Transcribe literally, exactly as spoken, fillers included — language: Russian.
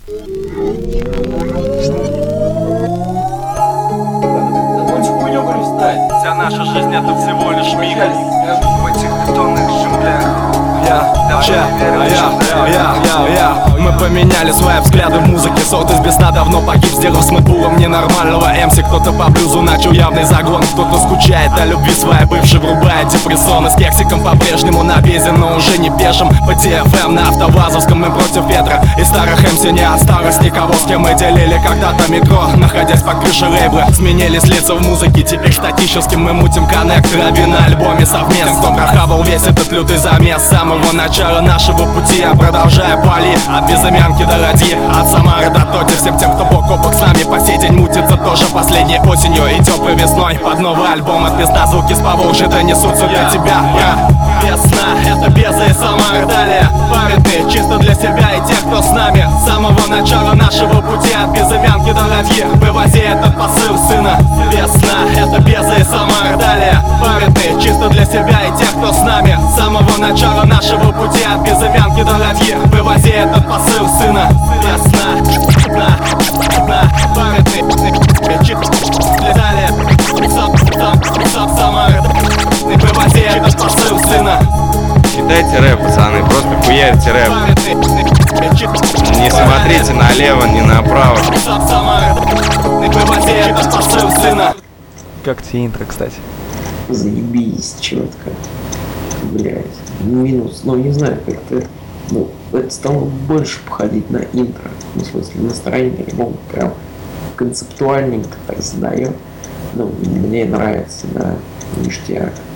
Вся наша жизнь это всего лишь миг в этих бетонных джунглях. Мы поменяли свои взгляды в музыке. Сот из без давно погиб, сделав с Мэдбулом ненормального эмси. Кто-то по блюзу начал явный загон, кто-то скучает о любви своей бывшей, врубает депрессоны. С кексиком по-прежнему на безе, но уже не пешим. По ти эф эм на Автовазовском мы против ветра. И старых эмси не осталось никого, с кем мы делили когда-то микро. Находясь под крышей лейбла, сменились лица в музыке. Теперь статически мы мутим коннект, раби на альбоме совместно. Кто прохавал весь этот лютый замес с самого начала нашего пути, я продолжаю пали от безымянки до ладьи, от Самары до Тоти. Всем тем, кто бок о бок с нами по сей день мутится, тоже последней осенью и теплой весной. Под новый альбом от пизда звуки с Поволжья донесутся для тебя. Я весна, это Беза и Самара. Далее памятные чисто для себя и тех, кто с нами с самого начала нашего пути, от безымянки до ладьи. Вывози этот посыл сына. Весна, это Беза и Самара. Далее памятные чисто для себя и тех, кто с нами с самого начала нашего пути, от безымянки до ладьи. Вывози этот посыл сына. Весна, на, на, памятный далее Самара. Вывози этот посыл сына. Читайте рэп, пацаны, просто хуярьте рэп. Не смотрите налево, ни направо. Вывози этот посыл сына. Как тебе интро, кстати? Заебись, четко. Блять. Минус, ну не знаю, как-то. Ну, это стало больше походить на интро. Ну, в смысле, настроение альбома прям концептуальненько так задает. Ну, мне нравится, да, ништяк.